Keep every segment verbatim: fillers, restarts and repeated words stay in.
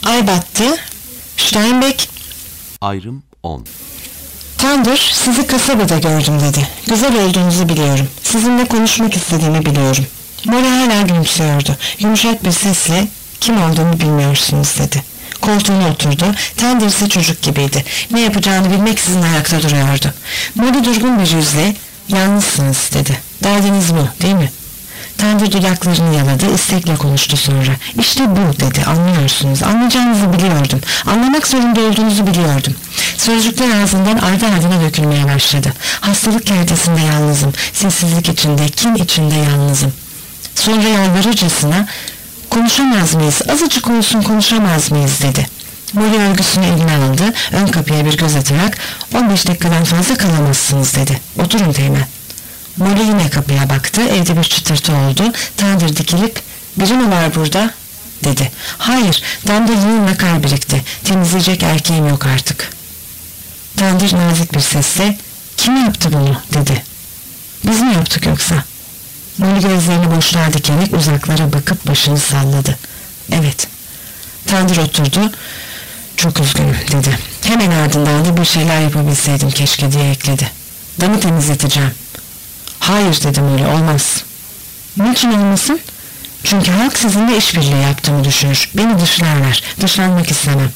Ay battı. Steinbeck. Ayrım on. Tandır, sizi kasabada gördüm dedi. Güzel olduğunuzu biliyorum. Sizinle konuşmak istediğimi biliyorum. Molly hala gülümsüyordu. Yumuşak bir sesle kim olduğunu bilmiyorsunuz dedi. Koltuğuna oturdu. Tandır ise çocuk gibiydi. Ne yapacağını bilmeksizin ayakta duruyordu. Molly durgun bir yüzle yalnızsınız dedi. Derdiniz bu değil mi? Tandır dudaklarını yaladı, istekle konuştu sonra. İşte bu dedi, anlıyorsunuz, anlayacağınızı biliyordum, anlamak zorunda olduğunuzu biliyordum. Sözcükler ağzından ardı ardına dökülmeye başladı. Hastalık kerdesinde yalnızım, sessizlik içinde, kin içinde yalnızım. Sonra yalvarırcasına, konuşamaz mıyız, azıcık olsun konuşamaz mıyız dedi. Molly örgüsünü eline aldı, ön kapıya bir göz atarak, on beş dakikadan fazla kalamazsınız dedi. Oturun Teğmen. Molly yine kapıya baktı. Evde bir çıtırtı oldu. Tandır dikilip biri mi var burada dedi. Hayır, damda yığın ve kar birikti. Temizleyecek erkeğim yok artık. Tandır nazik bir sesle kim yaptı bunu dedi. Biz mi yaptık yoksa? Molly gözlerini boşluğa dikerek uzaklara bakıp başını salladı. Evet. Tandır oturdu. Çok üzgünüm dedi. Hemen ardından da bir şeyler yapabilseydim keşke diye ekledi. Damı temizleteceğim. Hayır dedim öyle olmaz. Niçin olmasın? Çünkü halk sizinle işbirliği yaptığımı düşünür. Beni dışlarlar. Dışlanmak istemem.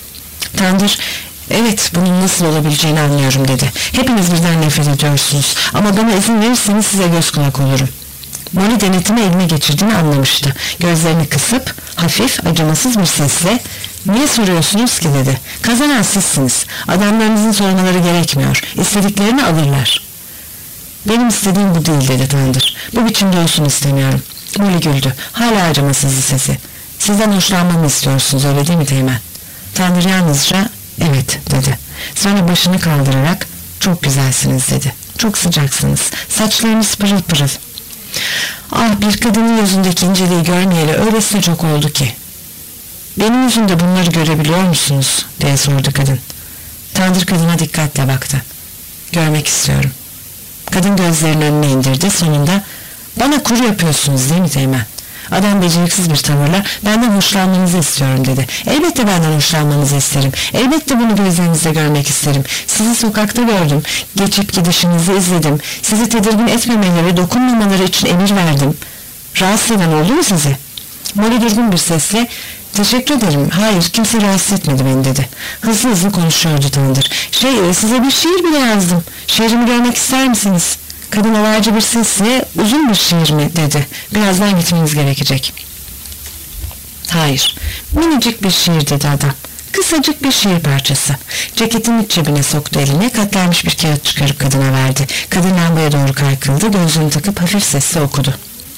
Tandır, evet bunun nasıl olabileceğini anlıyorum dedi. Hepiniz birden nefret ediyorsunuz. Ama bana izin verirseniz size göz kulak olurum. Molly denetimi eline geçirdiğini anlamıştı. Gözlerini kısıp hafif acımasız bir sesle niye soruyorsunuz ki dedi. Kazanan sizsiniz. Adamlarınızın sormaları gerekmiyor. İstediklerini alırlar. Benim istediğim bu değil dedi Tandır. Bu biçimde olsun istemiyorum. Molly güldü. Hala acımasızdı sesi. Sizden hoşlanmamı istiyorsunuz öyle değil mi Teğmen? Tandır yalnızca evet dedi. Sonra başını kaldırarak çok güzelsiniz dedi. Çok sıcaksınız. Saçlarınız pırıl pırıl. Ah bir kadının yüzündeki inceliği görmeyeli öylesine çok oldu ki. Benim yüzümde bunları görebiliyor musunuz diye sordu kadın. Tandır kadına dikkatle baktı. Görmek istiyorum. Kadın gözlerini önüne indirdi. Sonunda bana kuru yapıyorsunuz değil mi Teğmen? Adam beceriksiz bir tavırla benden hoşlanmanızı istiyorum dedi. Elbette benden hoşlanmanızı isterim. Elbette bunu gözlerinizde görmek isterim. Sizi sokakta gördüm. Geçip gidişinizi izledim. Sizi tedirgin etmemeleri, dokunmamaları için emir verdim. Rahatsız eden oldu mu sizi? Molly durgun bir sesle teşekkür ederim. Hayır kimse rahatsız etmedi beni dedi. Hızlı hızlı konuşuyordu Tandır. Şey size bir şiir bile yazdım. Şiirimi görmek ister misiniz? Kadın alaycı bir sesle uzun bir şiir mi dedi. Birazdan gitmeniz gerekecek. Hayır. Minicik bir şiir dedi adam. Kısacık bir şiir parçası. Ceketinin iç cebine soktu elini. Katlanmış bir kağıt çıkarıp kadına verdi. Kadın lambaya doğru kaykıldı. Gözlüğünü takıp hafif sesle okudu.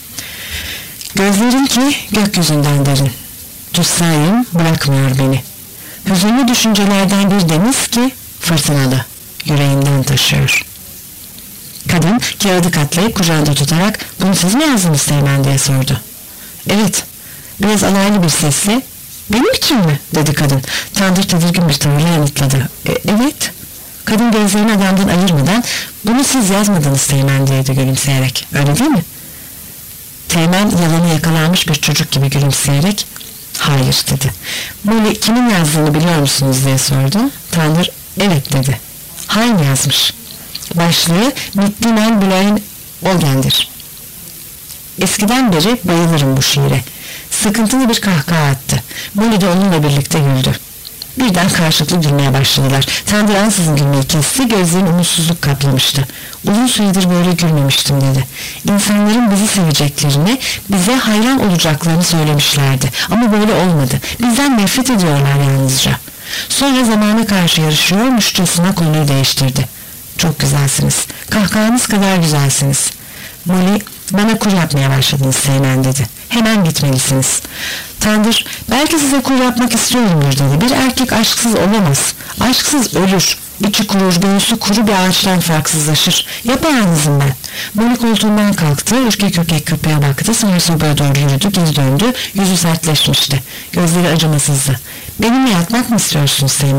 Gözlerin ki gökyüzünden derin. Tutsayım bırakmıyor beni. Hüzünlü düşüncelerden bir deniz ki fırtınalı. Yüreğimden taşıyor. Kadın kağıdı katlayıp kucağında tutarak bunu siz mi yazdınız Teğmen diye sordu. Evet. Biraz alaylı bir sesle benim için mi dedi kadın. Tandır tedirgin bir tavırla yanıtladı. E, evet. Kadın gözlerini adamdan ayırmadan bunu siz yazmadınız Teğmen diyedi gülümseyerek. Öyle değil mi? Teğmen yalanı yakalanmış bir çocuk gibi gülümseyerek hayır dedi. Molly kimin yazdığını biliyor musunuz diye sordu. Tandır evet dedi. Hain yazmış. Başlığı Mittimen Blaine Olgen'dir. Eskiden beri bayılırım bu şiire. Sıkıntılı bir kahkaha attı. Molly de onunla birlikte güldü. Birden karşılıklı gülmeye başladılar. Tandır ansızın gülmeyi kesti, gözlerini umutsuzluk kaplamıştı. Uzun süredir böyle gülmemiştim dedi. İnsanların bizi seveceklerini, bize hayran olacaklarını söylemişlerdi. Ama böyle olmadı. Bizden nefret ediyorlar yalnızca. Sonra zamana karşı yarışıyormuşçasına konuyu değiştirdi. Çok güzelsiniz. Kahkahanız kadar güzelsiniz. Molly, bana kur yapmaya başladınız Teğmen dedi. Hemen gitmelisiniz. Tandır, belki size kur yapmak istiyorumdur dedi. Bir erkek aşksız olamaz. Aşksız ölür. İçi kurur, göğsü kuru bir ağaçtan farksızlaşır. Yapayalnızım ben. Molly koltuğundan kalktı, ürkek ürkek kapıya baktı, sonra sobaya doğru yürüdü, geri döndü, yüzü sertleşmişti. Gözleri acımasızdı. Benimle yatmak mı istiyorsunuz Teğmen?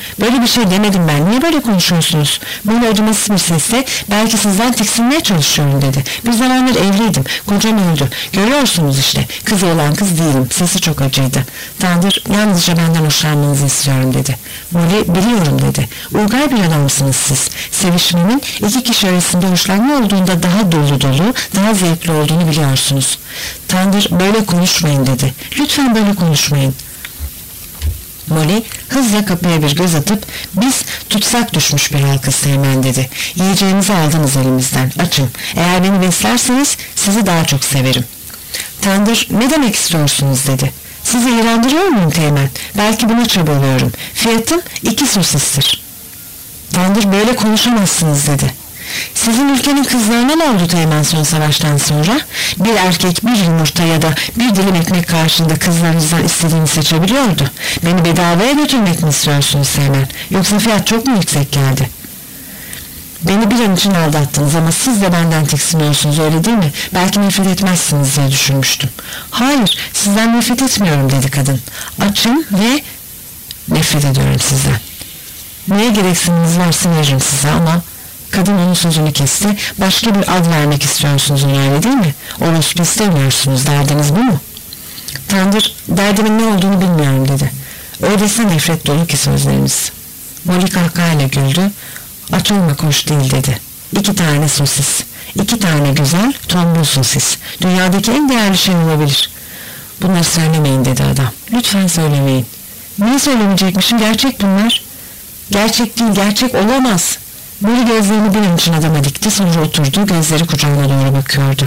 Böyle bir şey demedim ben. Niye böyle konuşuyorsunuz? Böyle acımasız bir sesle belki sizden tiksinmeye çalışıyorum dedi. Bir zamanlar evliydim. Kocam öldü. Görüyorsunuz işte. Kız olan kız değilim. Sesi çok acıydı. Tanrı yalnızca benden hoşlanmanızı istiyorum dedi. Molly biliyorum dedi. Uygar bir adamsınız siz. Sevişmenin iki kişi arasında hoşlanma olduğunda daha dolu dolu, daha zevkli olduğunu biliyorsunuz. Tanrı böyle konuşmayın dedi. Lütfen böyle konuşmayın. Molly hızla kapıya bir göz atıp biz tutsak düşmüş bir halkız Teğmen dedi. Yiyeceğinizi aldınız elimizden. Açın. Eğer beni beslerseniz sizi daha çok severim. Tanrı ne demek istiyorsunuz dedi. Sizi iğrendiriyor muyum Teğmen? Belki buna çabalıyorum. Fiyatım iki sosistir. Tanrı böyle konuşamazsınız dedi. Sizin ülkenin kızlarına ne oldu Teğmen son savaştan sonra? Bir erkek bir yumurta ya da bir dilim ekmek karşında kızlarınızdan istediğini seçebiliyordu. Beni bedavaya götürmek mi istiyorsunuz Teğmen? Yoksa fiyat çok mu yüksek geldi? Beni bir an için aldattınız ama siz de benden tiksiniyorsunuz öyle değil mi? Belki nefret etmezsiniz diye düşünmüştüm. Hayır, sizden nefret etmiyorum dedi kadın. Açım ve nefret ediyorum sizden. Neye gereksininiz varsa veririm size ama... Kadın onun sözünü kesti. Başka bir ad vermek istiyorsunuz yani değil mi? Orospu istemiyorsunuz. Derdiniz bu mu? Tanrı derdimin ne olduğunu bilmiyorum dedi. Öyleyse nefret dolu ki sözleriniz. Molly kahkahayla güldü. Aç olmak hoş değil dedi. İki tane sosis. İki tane güzel tombul sosis. Dünyadaki en değerli şey olabilir. Bunları söylemeyin dedi adam. Lütfen söylemeyin. Niye söylemeyecekmişim? Gerçek bunlar. Gerçek değil, gerçek olamaz. Molly gözlerini bir an için adama dikti, sonra oturdu, gözleri kucağına doğru bakıyordu.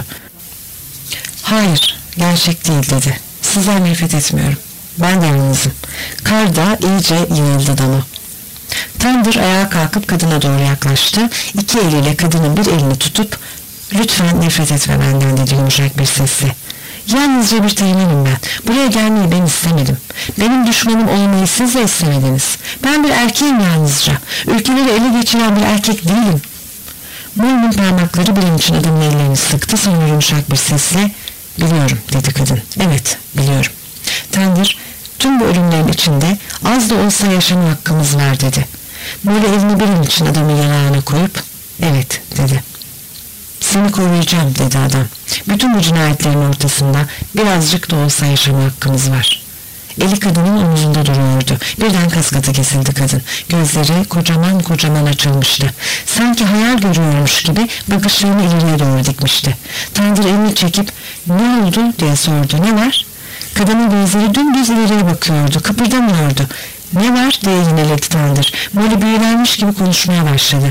Hayır, gerçek değil dedi. Sizden nefret etmiyorum. Ben de yalnızım. Kar da iyice yığıldı dama. Tanrı ayağa kalkıp kadına doğru yaklaştı. İki eliyle kadının bir elini tutup lütfen nefret etme benden dedi yumuşak bir sesle. Yalnızca bir teğmenim ben. Buraya gelmeyi ben istemedim. Benim düşmanım olmayı siz de istemediniz. Ben bir erkeğim yalnızca. Ülkeleri ele geçiren bir erkek değilim. Molly'nin parmakları bir an için adamın ellerini sıktı, sonra yumuşak bir sesle biliyorum dedi kadın. Evet biliyorum. Tanrı tüm bu ölümlerin içinde az da olsa yaşama hakkımız var dedi. Molly elini bir an için adamın yanağına koyup evet dedi. Seni koruyacağım dedi adam. Bütün bu cinayetlerin ortasında birazcık da olsa yaşama hakkımız var. Eli kadının omuzunda duruyordu. Birden kaskatı kesildi kadın. Gözleri kocaman kocaman açılmıştı. Sanki hayal görüyormuş gibi bakışlarını ileriye doğru dikmişti. Tanrı elini çekip ne oldu diye sordu. Ne var? Kadının gözleri dümdüz ileriye bakıyordu. Kıpırdamıyordu. Ne var diye yineledi Tanrı. Molly büyülenmiş gibi konuşmaya başladı.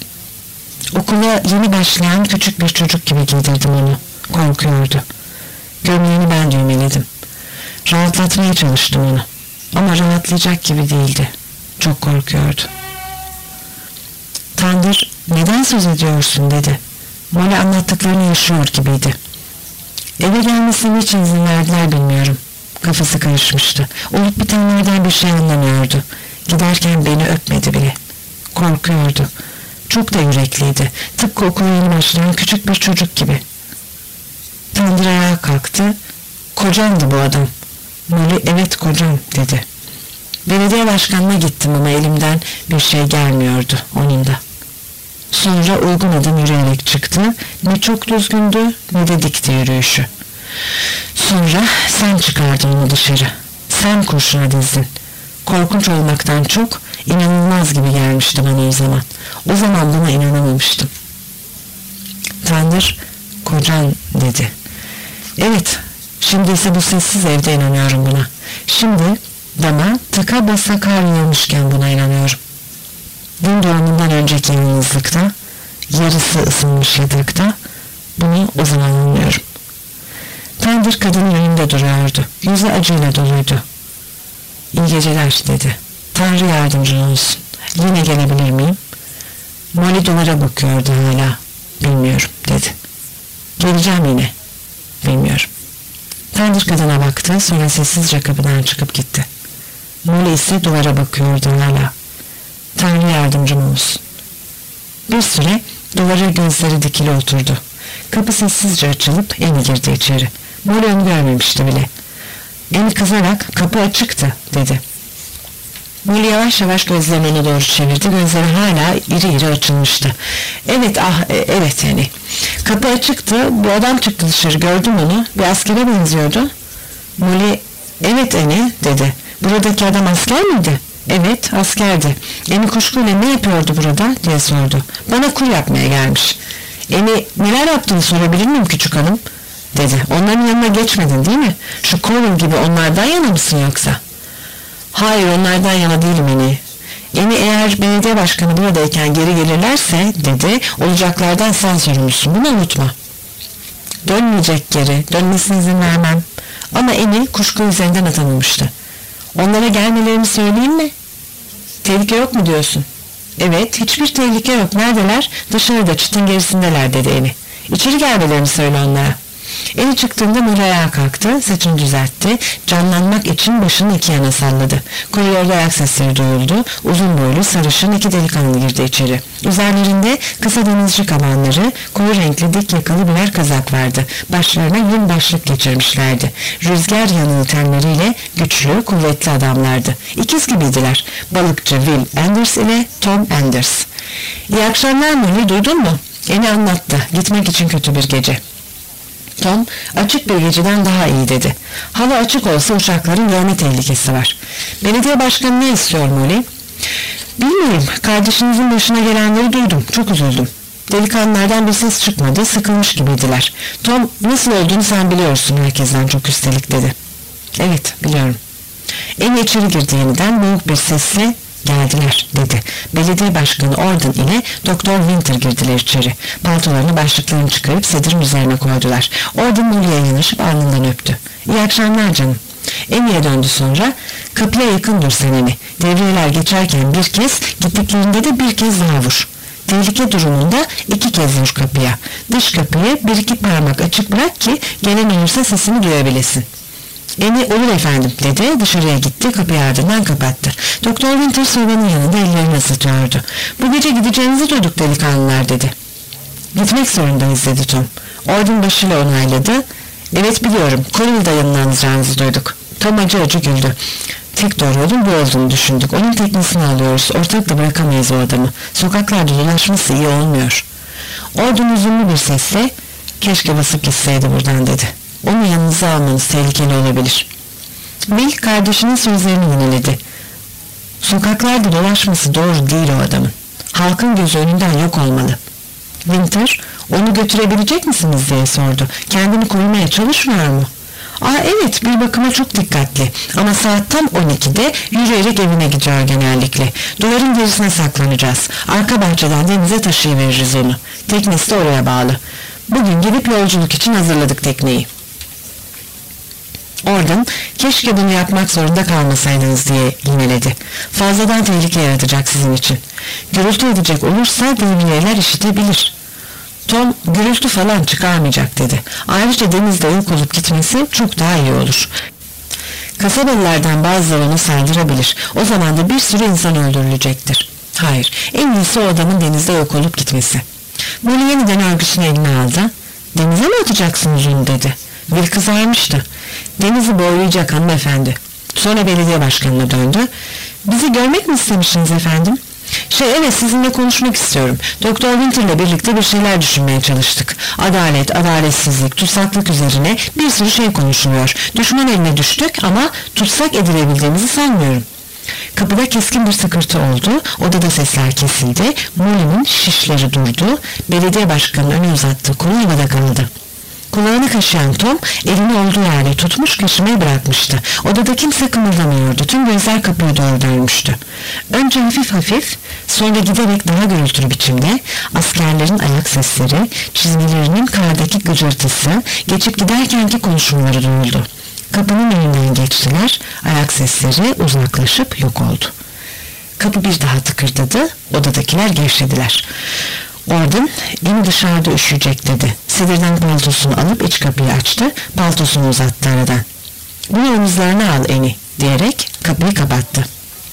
Okula yeni başlayan küçük bir çocuk gibi giydirdim onu. Korkuyordu. Gömleğini ben düğmeledim. Rahatlatmaya çalıştım onu. Ama rahatlayacak gibi değildi. Çok korkuyordu. Tanrı neden söz ediyorsun dedi. Molly anlattıklarını yaşıyor gibiydi. Eve gelmesine niçin izin verdiler bilmiyorum. Kafası karışmıştı. Olup bitenlerden bir şey anlamıyordu. Giderken beni öpmedi bile. Korkuyordu. Çok da yürekliydi. Tıpkı okula yeni başlayan küçük bir çocuk gibi. Tanrı ayağa kalktı. Kocandı bu adam. Molly evet kocam dedi. Belediye başkanına gittim ama elimden bir şey gelmiyordu onun da. Sonra uygun adım yürüyerek çıktı. Ne çok düzgündü ne de dikti yürüyüşü. Sonra sen çıkardın onu dışarı. Sen kurşuna dizdin. Korkunç olmaktan çok inanılmaz gibi gelmişti bana o zaman. O zaman buna inanamamıştım. Tanrı kocan dedi. Evet, şimdi ise bu sessiz evde inanıyorum buna. Şimdi dama tıka basa kar yağmışken buna inanıyorum. Gün doğumundan önceki yalnızlıkta, yarısı ısınmış yadırgda bunu o zaman anlıyorum. Tanrı kadının önünde duruyordu. Yüzü acıyla doluydu. İyi geceler dedi. Tanrı yardımcın olsun. Yine gelebilir miyim? Molly duvara bakıyordu hala. Bilmiyorum dedi. Geleceğim yine. Bilmiyorum. Tanrı kadına baktı, sonra sessizce kapıdan çıkıp gitti. Molly ise duvara bakıyordu hala. Tanrı yardımcım olsun. Bir süre duvara gözleri dikili oturdu. Kapı sessizce açılıp Emi girdi içeri. Molly onu görmemişti bile. Emi kızarak kapı açıktı dedi. Molly yavaş yavaş gözlerini ona doğru çevirdi. Gözleri hala iri iri açılmıştı. Evet ah e, evet yani. Kapı açıktı. Bu adam çıktı dışarı, gördüm onu. Bir askere benziyordu. Molly evet Annie dedi. Buradaki adam asker miydi? Evet askerdi. Annie kuşkuyla ne yapıyordu burada diye sordu. Bana kur yapmaya gelmiş. Annie neler yaptığını sorabilir miyim küçük hanım? Dedi. Onların yanına geçmedin değil mi? Şu Coral gibi onlardan yana mısın yoksa? Hayır onlardan yana değilim Annie. Annie eğer belediye başkanı buradayken geri gelirlerse dedi, olacaklardan sen sorumlusun, bunu unutma. Dönmeyecek geri, dönmesine izin vermem. Ama Annie kuşku üzerinden atamamıştı. Onlara gelmelerini söyleyeyim mi? Tehlike yok mu diyorsun? Evet, hiçbir tehlike yok. Neredeler? Dışarıda, çitin gerisindeler dedi Annie. İçeri gelmelerini söyle onlara. Annie çıktığında Molly ayağa kalktı, saçını düzeltti, canlanmak için başını iki yana salladı. Koridorda ayak sesleri duyuldu, uzun boylu, sarışın iki delikanlı girdi içeri. Üzerlerinde kısa denizci kabanları, koyu renkli dik yakalı birer kazak vardı. Başlarına yün başlık geçirmişlerdi. Rüzgar yanığı tenleriyle güçlü, kuvvetli adamlardı. İkiz gibiydiler. Balıkçı Will Anders ile Tom Anders. İyi akşamlar Molly, duydun mu? Annie anlattı. Gitmek için kötü bir gece. Tom, açık bir geceden daha iyi dedi. Hava açık olsa uçakların görme tehlikesi var. Belediye başkanı ne istiyor Molly? Bilmiyorum, kardeşinizin başına gelenleri duydum, çok üzüldüm. Delikanlılardan bir ses çıkmadı, sıkılmış gibiydiler. Tom, nasıl olduğunu sen biliyorsun herkesten çok üstelik dedi. Evet, biliyorum. Annie içeri girdi yeniden, boğuk bir sesle geldiler dedi. Belediye başkanı Orden ile Doktor Winter girdiler içeri. Paltolarını başlıklarını çıkarıp sedirin üzerine koydular. Orden Molly'ye yanaşıp alnından öptü. İyi akşamlar canım. Annie'ye döndü sonra. Kapıya yakın dur sen Annie. Devriyeler geçerken bir kez, gittiklerinde de bir kez daha vur. Tehlike durumunda iki kez vur kapıya. Dış kapıyı bir iki parmak açık bırak ki gelen olursa sesini duyabilesin. Annie olur efendim dedi, dışarıya gitti, kapıyı ardından kapattı. Doktor Winter sobanın yanında ellerini ısıtıyordu. Bu gece gideceğinizi duyduk delikanlılar dedi. Gitmek zorundayız dedi Tom. Orden başıyla onayladı. Evet biliyorum, Coral'da yanına alacağınızı duyduk. Tom acı acı güldü. Tek doğru yolun bu olduğunu düşündük. Onun teknesini alıyoruz, ortakla bırakamayız o adamı. Sokaklarda dolaşması iyi olmuyor. Orden üzünlü bir sesle keşke basıp gitseydi buradan dedi. Onu yanınıza almanız tehlikeli olabilir. Will kardeşinin sözlerini yineledi. Sokaklarda dolaşması doğru değil o adamın. Halkın gözü önünden yok olmalı. Winter, onu götürebilecek misiniz diye sordu. Kendini korumaya çalışmıyor mu? Aa evet, bir bakıma çok dikkatli. Ama saat tam on ikide yürüyerek evine gidiyor genellikle. Duvarın gerisine saklanacağız. Arka bahçeden denize taşıyıveririz onu. Teknesi de oraya bağlı. Bugün gidip yolculuk için hazırladık tekneyi. Oradan keşke bunu yapmak zorunda kalmasaydınız diye yineledi. Fazladan tehlike yaratacak sizin için. Gürültü edecek olursa devriyeler işitebilir. Tom gürültü falan çıkarmayacak dedi. Ayrıca denizde yok olup gitmesi çok daha iyi olur. Kasabalılardan bazıları onu saldırabilir. O zaman da bir sürü insan öldürülecektir. Hayır, en iyisi o adamın denizde yok olup gitmesi. Molly yeniden örgüsünü eline aldı. Denize mi atacaksınız onu dedi. Will kızarmıştı. Denizi boylayacak hanımefendi. Sonra belediye başkanına döndü. Bizi görmek mi istemişsiniz efendim? Şey evet, sizinle konuşmak istiyorum. Doktor Winter'la birlikte bir şeyler düşünmeye çalıştık. Adalet, adaletsizlik, tutsaklık üzerine bir sürü şey konuşuluyor. Düşman eline düştük ama tutsak edilebildiğimizi sanmıyorum. Kapıda keskin bir sıkırtı oldu. Odada sesler kesildi. Molly'nin şişleri durdu. Belediye başkanının önü uzattığı kolu havada kaldı. Kulağını kaşıyan Tom elini olduğu yerde tutmuş, kaşımayı bırakmıştı. Odada kimse kımıldamıyordu. Tüm gözler kapıya doğru dönmüştü. Önce hafif hafif, sonra giderek daha gürültülü biçimde askerlerin ayak sesleri, çizmelerinin kardaki gıcırtısı, geçip giderkenki konuşmaları duyuldu. Kapının önünden geçtiler, ayak sesleri uzaklaşıp yok oldu. Kapı bir daha tıkırdadı, odadakiler gevşediler. Orden, Annie dışarıda üşüyecek dedi. Sedirden paltosunu alıp iç kapıyı açtı, paltosunu uzattı aradan. Bunu omuzlarına al Annie diyerek kapıyı kapattı.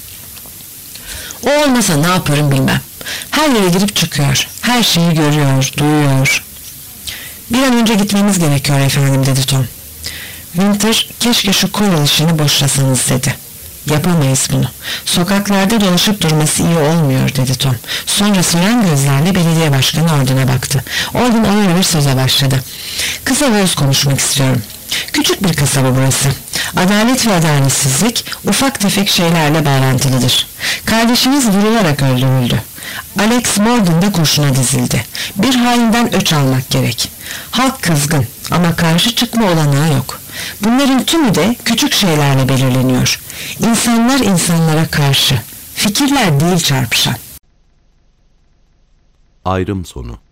O olmasa ne yaparım bilmem. Her yere girip çıkıyor, her şeyi görüyor, duyuyor. Bir an önce gitmemiz gerekiyor efendim dedi Tom. Winter, keşke şu Coral işini boşlasanız dedi. Yapamayız bunu. Sokaklarda dolaşıp durması iyi olmuyor dedi Tom. Sonra soran gözlerle belediye başkanı Ordon'a baktı. Ordon ona bir söze başladı. Kısa ve öz konuşmak istiyorum. Küçük bir kasaba burası. Adalet ve adaletsizlik ufak tefek şeylerle bağlantılıdır. Kardeşiniz vurularak öldürüldü. Alex Morgan da kurşuna dizildi. Bir halinden öç almak gerek. Halk kızgın ama karşı çıkma olanağı yok. Bunların tümü de küçük şeylerle belirleniyor. İnsanlar insanlara karşı. Fikirler değil çarpışan. Ayrım sonu.